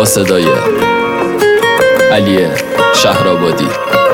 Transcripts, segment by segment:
با صدای علی شهرآبادی.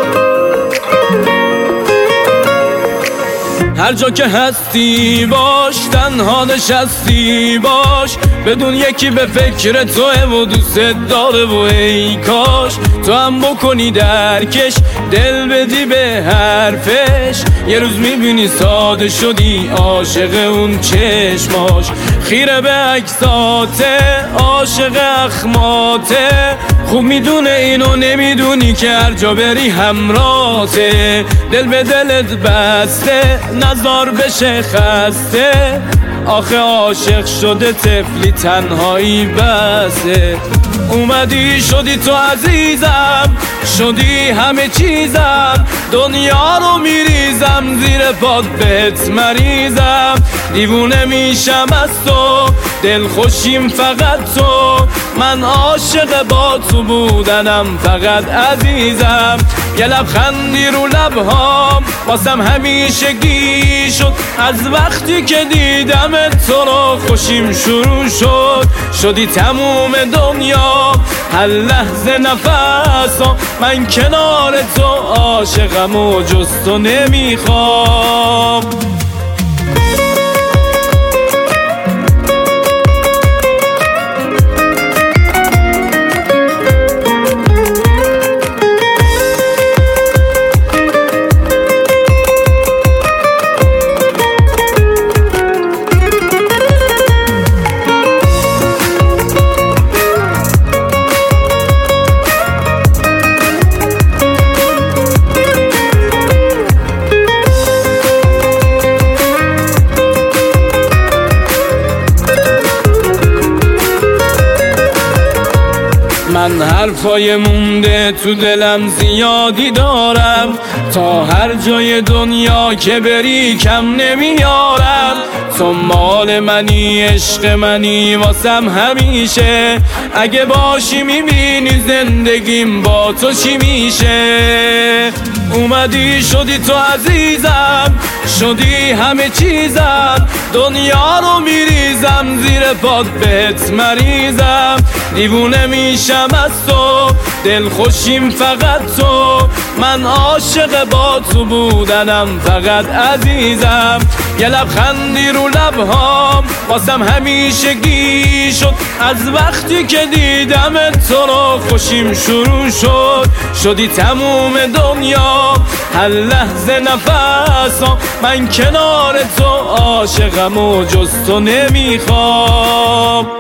هر جا که هستی باش، تنها نشستی باش، بدون یکی به فکر توه و دوست داره و ای کاش تو هم بکنی درکش، دل بدی به حرفش. یه روز میبینی ساده شدی عاشق اون چشماش، خیره به عکساته عاشق اخماته. خوب میدونه اینو نمیدونی که هر جا بری همراته، دل به دلت بسته نزار بشه خسته. آخه عاشق شده طفلی تنهایی بسه. اومدی شدی تو عزیزم، شدی همه چیزم، دنیا رو میریزم زیر پات بهت مریضم. دیوونه میشم از تو، دل خوشیم فقط تو، من عاشق با تو بودنم فقط عزیزم. یه لبخندی رو لبهام واسم همیشگی شد، از وقتی که دیدم تو رو خوشیم شروع شد. شدی تموم دنیا هر لحظه نفسم، من کنار تو عاشقم و جز تو نمیخوام. من حرفای مونده تو دلم زیادی دارم، تا هر جای دنیا که بری کم نمیارم. تو مال منی عشق منی واسم همیشه، اگه باشی میبینی زندگیم با تو چی میشه. اومدی شدی تو عزیزم، شدی همه چیزم، دنیا رو میریزم زیر پات بهت مریضم. دیوونه میشم از تو، دل خوشیم فقط تو، من عاشق با تو بودنم فقط عزیزم. یه لبخندی رو لبهام واسم همیشگی شد، از وقتی که دیدم تو رو خوشیم شروع شد. شدی تموم دنیا هر لحظه نفسم، من کنار تو عاشقم و جز تو نمیخوام.